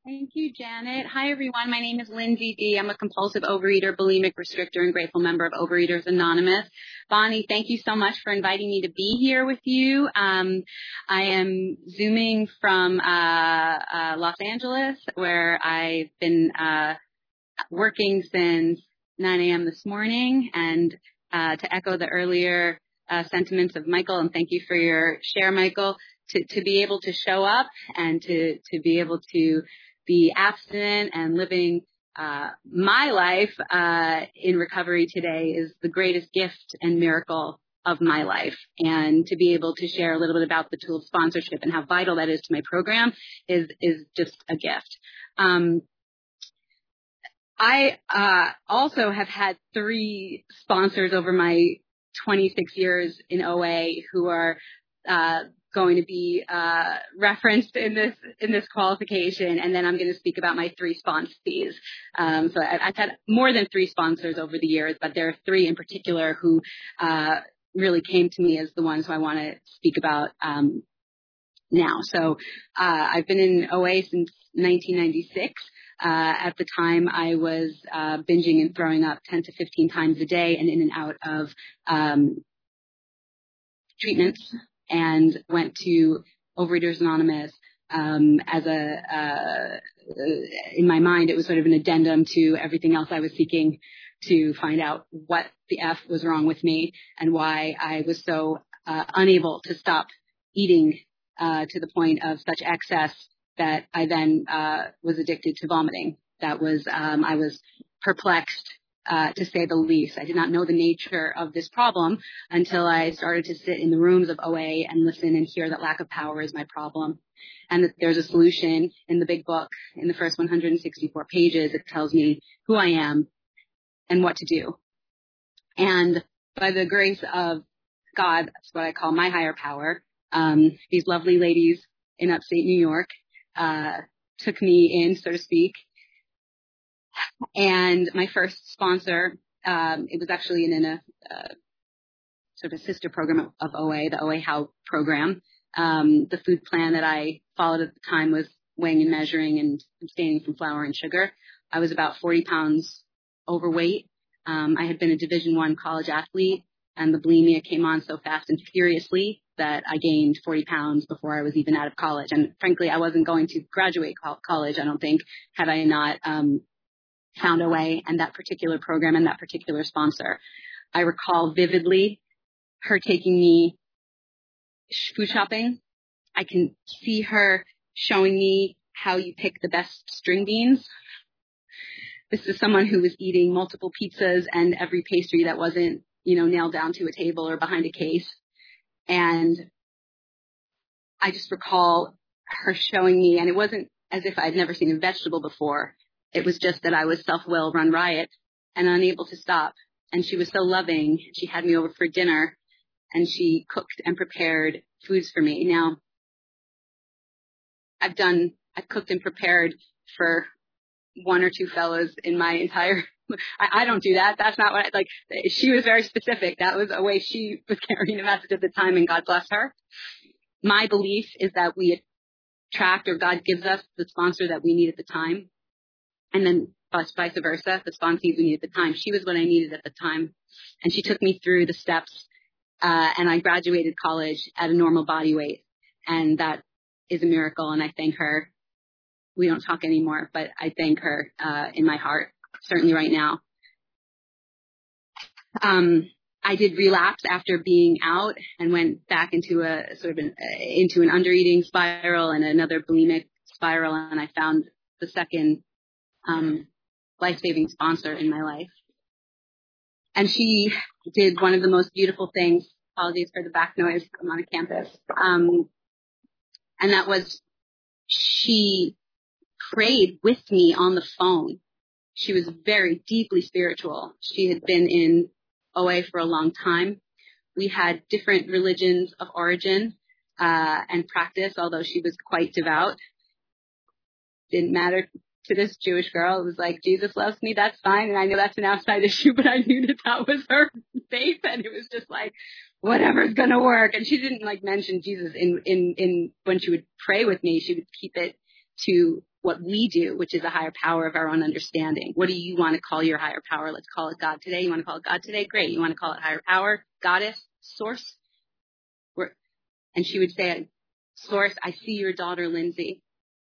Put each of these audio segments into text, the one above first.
Thank you, Janet. Hi, everyone. My name is Lindsay D. I'm a compulsive overeater, bulimic restrictor, and grateful member of Overeaters Anonymous. Bonnie, thank you so much for inviting me to be here with you. I am Zooming from Los Angeles, where I've been working since 9 a.m. this morning. And to echo the earlier sentiments of Michael, and thank you for your share, Michael, to be able to show up and to be able to be abstinent and living my life in recovery today is the greatest gift and miracle of my life. And to be able to share a little bit about the tool of sponsorship and how vital that is to my program is just a gift. I also have had 3 sponsors over my 26 years in OA who are going to be referenced in this qualification, and then I'm going to speak about my 3 sponsees. So I've had more than 3 sponsors over the years, but there are 3 in particular who really came to me as the ones who I want to speak about now. So I've been in OA since 1996. At the time, I was binging and throwing up 10 to 15 times a day and in and out of treatments, and went to Overeaters Anonymous as in my mind, it was sort of an addendum to everything else I was seeking to find out what the F was wrong with me and why I was so unable to stop eating to the point of such excess that I then was addicted to vomiting. That was I was perplexed, to say the least. I did not know the nature of this problem until I started to sit in the rooms of OA and listen and hear that lack of power is my problem, and that there's a solution in the big book. In the first 164 pages, it tells me who I am and what to do. And by the grace of God, that's what I call my higher power, these lovely ladies in upstate New York took me in, so to speak. And my first sponsor, it was actually in a sort of a sister program of OA, the OA How program. The food plan that I followed at the time was weighing and measuring and abstaining from flour and sugar. I was about 40 pounds overweight. I had been a Division I college athlete, and the bulimia came on so fast and furiously that I gained 40 pounds before I was even out of college. And frankly, I wasn't going to graduate college, I don't think, had I not found OA and that particular program and that particular sponsor. I recall vividly her taking me food shopping. I can see her showing me how you pick the best string beans. This is someone who was eating multiple pizzas and every pastry that wasn't, nailed down to a table or behind a case. And I just recall her showing me, and it wasn't as if I'd never seen a vegetable before. It was just that I was self-will run riot and unable to stop. And she was so loving. She had me over for dinner, and she cooked and prepared foods for me. Now, I've cooked and prepared for 1 or 2 fellows in my entire, I don't do that. That's not what she was very specific. That was a way she was carrying the message at the time, and God bless her. My belief is that we attract, or God gives us the sponsor that we need at the time. And then vice versa, the sponsees we need at the time. She was what I needed at the time. And she took me through the steps, and I graduated college at a normal body weight. And that is a miracle, and I thank her. We don't talk anymore, but I thank her in my heart, certainly right now. I did relapse after being out and went back into into an undereating spiral and another bulimic spiral, and I found the second life-saving sponsor in my life. And she did one of the most beautiful things. Apologies for the back noise. I'm on a campus. And that was she prayed with me on the phone. She was very deeply spiritual. She had been in OA for a long time. We had different religions of origin and practice, although she was quite devout. Didn't matter to this Jewish girl. It was like, Jesus loves me, that's fine. And I know that's an outside issue, but I knew that was her faith. And it was just like, whatever's going to work. And she didn't mention Jesus in when she would pray with me. She would keep it to what we do, which is a higher power of our own understanding. What do you want to call your higher power? Let's call it God today. You want to call it God today? Great. You want to call it higher power, goddess, source? And she would say, Source, I see your daughter, Lindsay.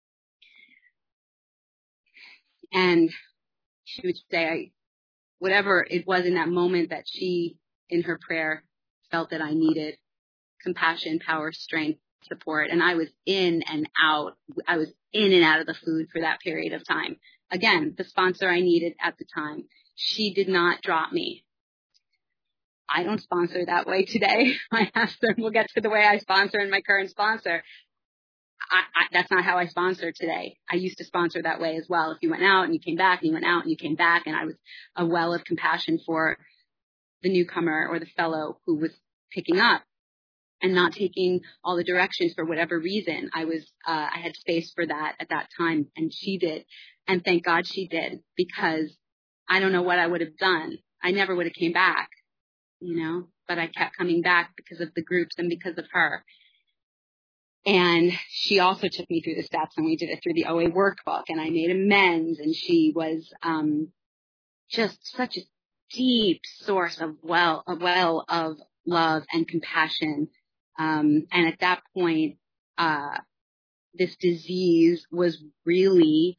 And she would say, whatever it was in that moment that she, in her prayer, felt that I needed, compassion, power, strength, support. And I was in and out. I was in and out of the food for that period of time. Again, the sponsor I needed at the time. She did not drop me. I don't sponsor that way today. We'll get to the way I sponsor and my current sponsor. That's not how I sponsor today. I used to sponsor that way as well. If you went out and you came back and you went out and you came back, and I was a well of compassion for the newcomer or the fellow who was picking up and not taking all the directions for whatever reason. I had space for that at that time, and she did. And thank God she did, because I don't know what I would have done. I never would have came back, but I kept coming back because of the groups and because of her. And she also took me through the steps, and we did it through the OA workbook, and I made amends. And she was just such a deep source of a well of love and compassion. And at that point, this disease was really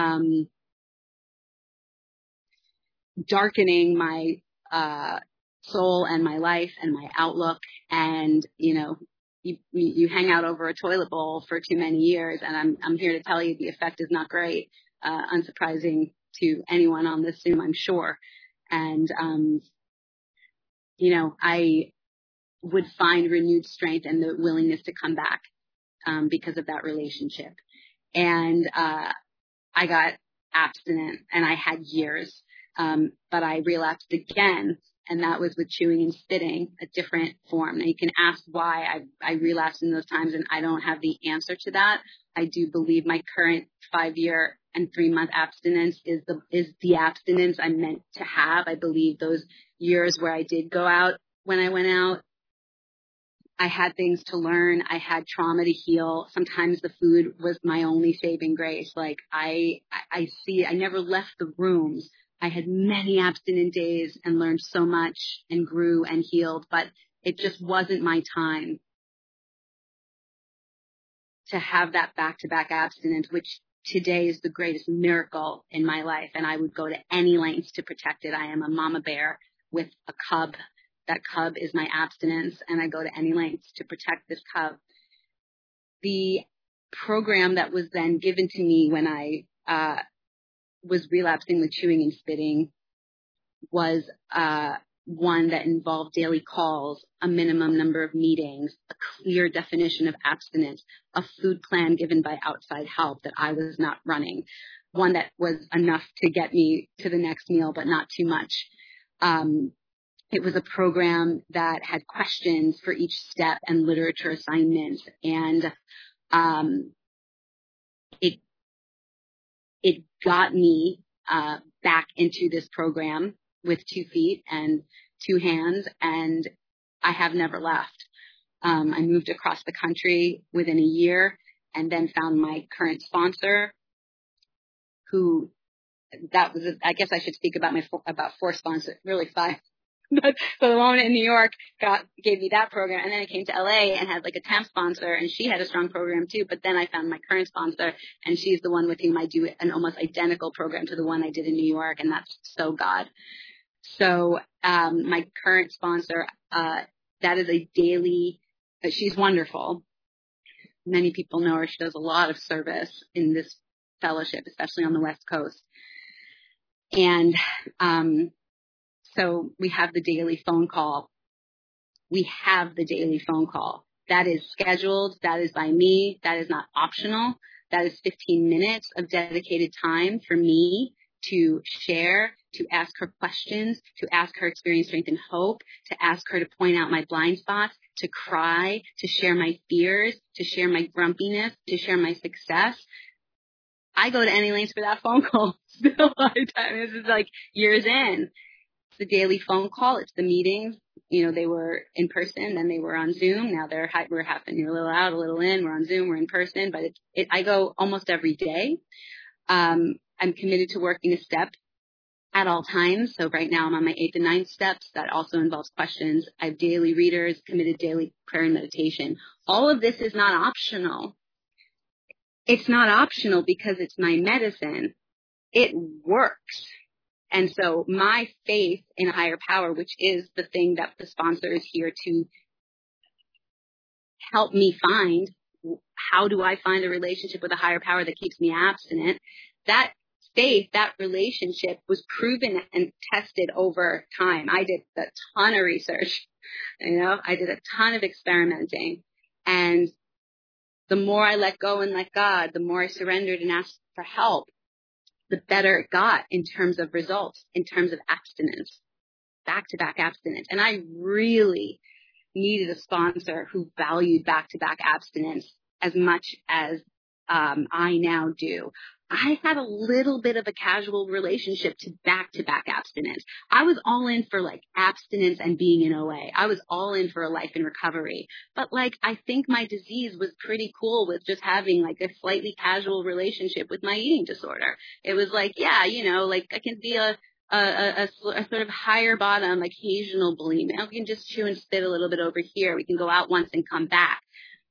darkening my soul and my life and my outlook. And you hang out over a toilet bowl for too many years, and I'm here to tell you the effect is not great, unsurprising to anyone on this Zoom, I'm sure. And I would find renewed strength and the willingness to come back because of that relationship. And I got abstinent, and I had years, but I relapsed again. And that was with chewing and spitting, a different form. Now you can ask why I relapsed in those times, and I don't have the answer to that. I do believe my current 5-year and 3-month abstinence is the abstinence I'm meant to have. I believe those years where I did go out, when I went out, I had things to learn. I had trauma to heal. Sometimes the food was my only saving grace. Like I never left the rooms. I had many abstinent days and learned so much and grew and healed, but it just wasn't my time to have that back-to-back abstinence, which today is the greatest miracle in my life. And I would go to any lengths to protect it. I am a mama bear with a cub. That cub is my abstinence, and I go to any lengths to protect this cub. The program that was then given to me when I was relapsing with chewing and spitting was one that involved daily calls, a minimum number of meetings, a clear definition of abstinence, a food plan given by outside help that I was not running, one that was enough to get me to the next meal, but not too much. It was a program that had questions for each step and literature assignments. And it got me back into this program with 2 feet and 2 hands, and I have never left. I moved across the country within a year, and then found my current sponsor, I guess I should speak about 4 sponsors, really 5. So the woman in New York gave me that program, and then I came to LA and had like a temp sponsor, and she had a strong program too. But then I found my current sponsor, and she's the one with whom I do an almost identical program to the one I did in New York, and that's so God. So my current sponsor, that is a daily. She's wonderful. Many people know her. She does a lot of service in this fellowship, especially on the West Coast, and so we have the daily phone call. That is scheduled. That is by me. That is not optional. That is 15 minutes of dedicated time for me to share, to ask her questions, to ask her experience, strength, and hope, to ask her to point out my blind spots, to cry, to share my fears, to share my grumpiness, to share my success. I go to any lengths for that phone call still. This is like years in. the daily phone call. It's the meetings. They were in person, then they were on Zoom. Now we're happening a little out, a little in. We're on Zoom, we're in person, but I go almost every day. I'm committed to working a step at all times. So right now I'm on my 8th and 9th steps. That also involves questions. I have daily readers, committed daily prayer and meditation. All of this is not optional. It's not optional because it's my medicine. It works. And so my faith in a higher power, which is the thing that the sponsor is here to help me find, how do I find a relationship with a higher power that keeps me abstinent? That faith, that relationship was proven and tested over time. I did a ton of research, I did a ton of experimenting. And the more I let go and let God, the more I surrendered and asked for help, the better it got in terms of results, in terms of abstinence, back-to-back abstinence. And I really needed a sponsor who valued back-to-back abstinence as much as I now do. I had a little bit of a casual relationship to back-to-back abstinence. I was all in for abstinence and being in OA. I was all in for a life in recovery. But I think my disease was pretty cool with just having a slightly casual relationship with my eating disorder. It was I can be a sort of higher bottom, occasional bulimic. We can just chew and spit a little bit over here. We can go out once and come back.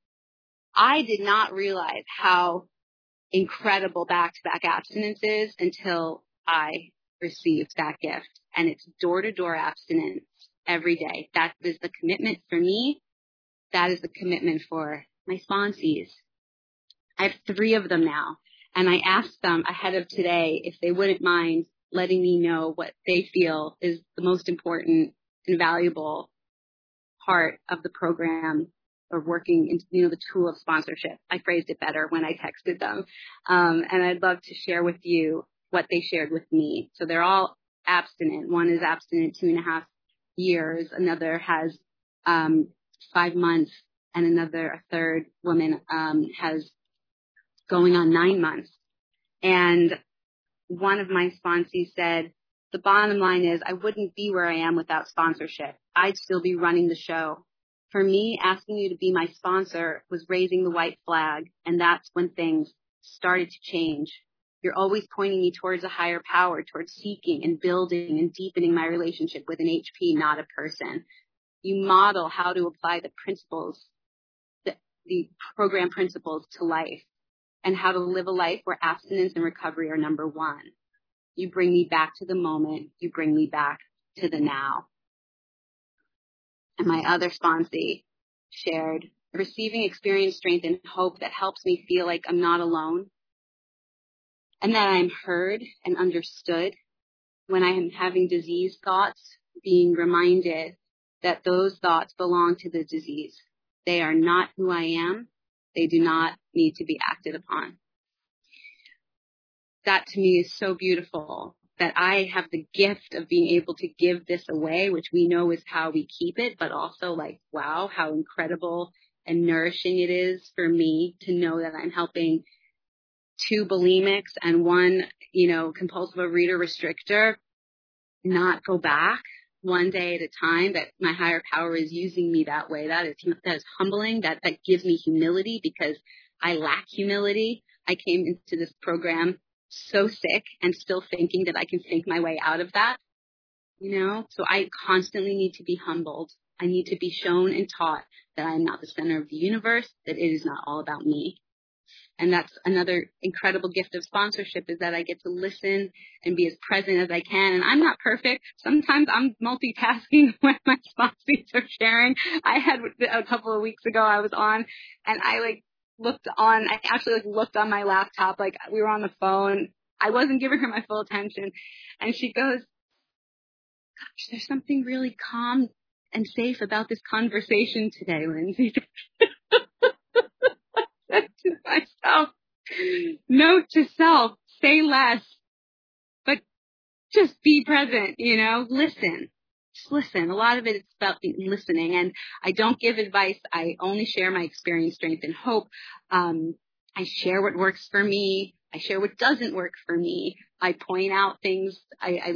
I did not realize how incredible back-to-back abstinence is until I received that gift. And it's door-to-door abstinence every day. That is the commitment for me. That is the commitment for my sponsees. I have 3 of them now. And I asked them ahead of today if they wouldn't mind letting me know what they feel is the most important and valuable part of the program, or working in, the tool of sponsorship. I phrased it better when I texted them. And I'd love to share with you what they shared with me. So they're all abstinent. One is abstinent 2.5 years. Another has 5 months, and a third woman has going on 9 months. And one of my sponsees said, the bottom line is I wouldn't be where I am without sponsorship. I'd still be running the show. For me, asking you to be my sponsor was raising the white flag, and that's when things started to change. You're always pointing me towards a higher power, towards seeking and building and deepening my relationship with an HP, not a person. You model how to apply the principles, the program principles to life, and how to live a life where abstinence and recovery are number 1. You bring me back to the moment. You bring me back to the now. And my other sponsee shared, receiving experience, strength, and hope that helps me feel like I'm not alone, and that I'm heard and understood. When I am having disease thoughts, being reminded that those thoughts belong to the disease. They are not who I am. They do not need to be acted upon. That to me is so beautiful, that I have the gift of being able to give this away, which we know is how we keep it, but also wow, how incredible and nourishing it is for me to know that I'm helping 2 bulimics and 1, compulsive overeater restrictor not go back one day at a time, that my higher power is using me that way. That is humbling. That gives me humility, because I lack humility. I came into this program so sick and still thinking that I can think my way out of that, so I constantly need to be humbled. I need to be shown and taught that I am not the center of the universe, that it is not all about me. And that's another incredible gift of sponsorship, is that I get to listen and be as present as I can. And I'm not perfect. Sometimes I'm multitasking when my sponsors are sharing. I had a couple of weeks ago, I was on, and I actually looked on my laptop, we were on the phone. I wasn't giving her my full attention. And she goes, gosh, there's something really calm and safe about this conversation today, Lindsay. I said to myself, note to self, say less, but just be present, listen. Just listen. A lot of it is about listening, and I don't give advice. I only share my experience, strength, and hope. I share what works for me. I share what doesn't work for me. I point out things. I look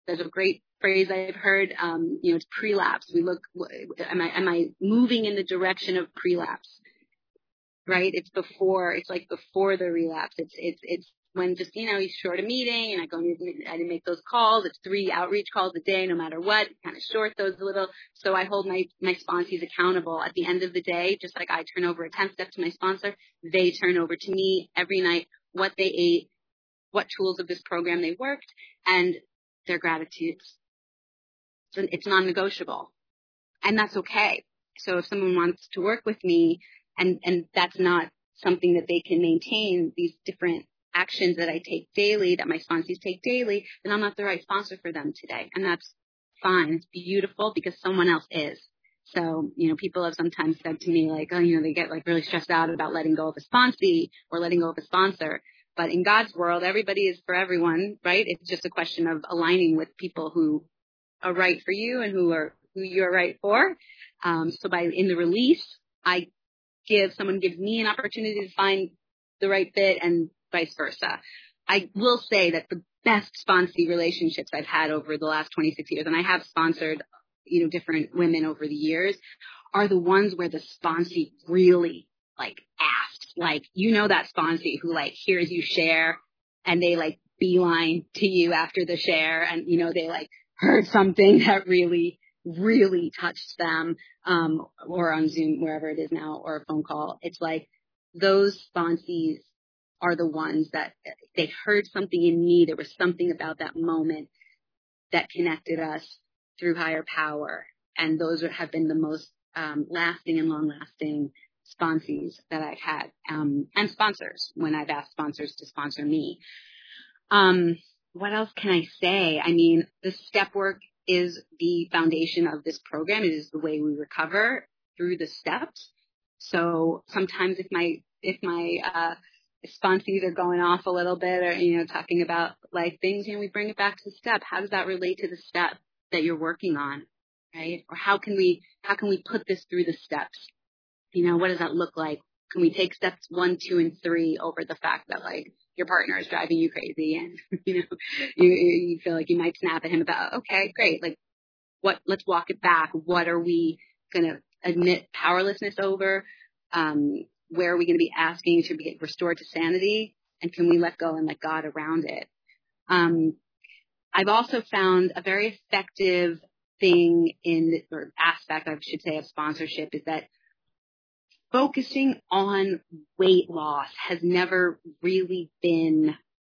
there's a great phrase I've heard, it's prelapse. We look, am I moving in the direction of prelapse? Right? It's like before the relapse. It's when just, you short a meeting and I didn't make those calls. It's 3 outreach calls a day, no matter what, kind of short those a little. So I hold my sponsees accountable at the end of the day, just like I turn over a 10-step to my sponsor, they turn over to me every night what they ate, what tools of this program they worked, and their gratitudes. So it's non-negotiable, and that's okay. So if someone wants to work with me and that's not something that they can maintain, these different actions that I take daily, that my sponsees take daily, then I'm not the right sponsor for them today. And that's fine. It's beautiful because someone else is. So, people have sometimes said to me like, they get like really stressed out about letting go of a sponsee or letting go of a sponsor. But in God's world, everybody is for everyone, right? It's just a question of aligning with people who are right for you and who you're right for. So in the release, someone gives me an opportunity to find the right fit and vice versa. I will say that the best sponsee relationships I've had over the last 26 years, and I have sponsored, different women over the years, are the ones where the sponsee really asks, that sponsee who hears you share and they beeline to you after the share and, they heard something that really, really touched them, or on Zoom, wherever it is now, or a phone call. It's those sponsees are the ones that they heard something in me. There was something about that moment that connected us through higher power. And those have been the most lasting and long-lasting sponsees that I've had, and sponsors when I've asked sponsors to sponsor me. What else can I say? I mean, the step work is the foundation of this program. It is the way we recover through the steps. So sometimes if my sponsees are going off a little bit or, talking about life things, we bring it back to the step. How does that relate to the step that you're working on? Right? Or how can we put this through the steps? What does that look like? Can we take steps 1, 2, and 3 over the fact that your partner is driving you crazy and, you feel like you might snap at him about, okay, great. Let's walk it back. What are we going to admit powerlessness over? Where are we going to be asking to be restored to sanity? And can we let go and let God around it? I've also found a very effective thing or aspect, I should say, of sponsorship is that focusing on weight loss has never really been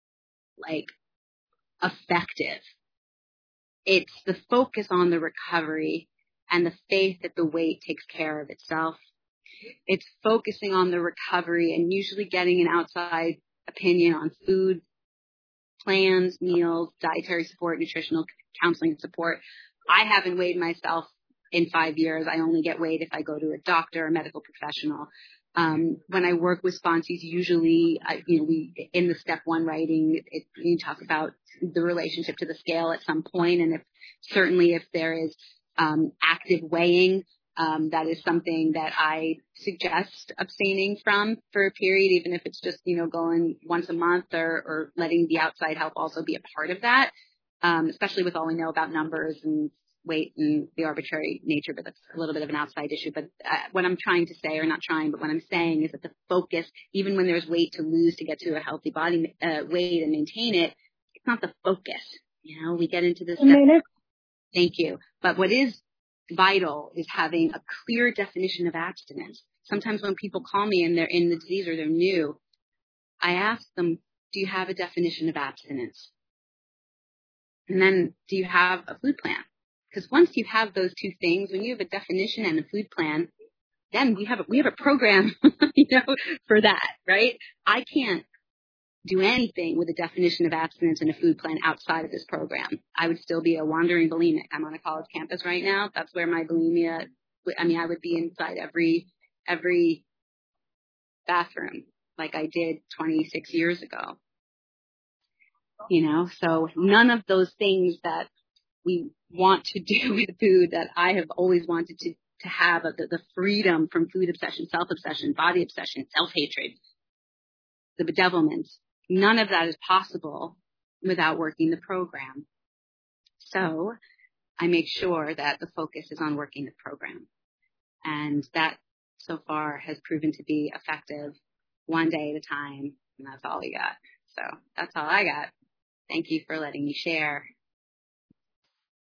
effective. It's the focus on the recovery and the faith that the weight takes care of itself. It's focusing on the recovery and usually getting an outside opinion on food plans, meals, dietary support, nutritional counseling support. I haven't weighed myself in 5 years. I only get weighed if I go to a doctor or a medical professional. When I work with sponsees, usually, we in the step 1 writing, you talk about the relationship to the scale at some point, and if there is active weighing, that is something that I suggest abstaining from for a period, even if it's just going once a month or letting the outside help also be a part of that, especially with all we know about numbers and weight and the arbitrary nature, but that's a little bit of an outside issue. But what I'm trying to say, or not trying, but what I'm saying is that the focus, even when there's weight to lose to get to a healthy body weight and maintain it, it's not the focus. We get into this. Thank you. But what is vital is having a clear definition of abstinence. Sometimes when people call me and they're in the disease or they're new, I ask them, do you have a definition of abstinence? And then, do you have a food plan? Because once you have those two things, when you have a definition and a food plan, then we have a program, for that, right? I can't do anything with a definition of abstinence and a food plan outside of this program. I would still be a wandering bulimic. I'm on a college campus right now. That's where my bulimia, I would be inside every bathroom like I did 26 years ago. So none of those things that we want to do with food that I have always wanted to have, the freedom from food obsession, self-obsession, body obsession, self-hatred, the bedevilment, none of that is possible without working the program. So I make sure that the focus is on working the program. And that so far has proven to be effective, one day at a time. And that's all we got. So that's all I got. Thank you for letting me share.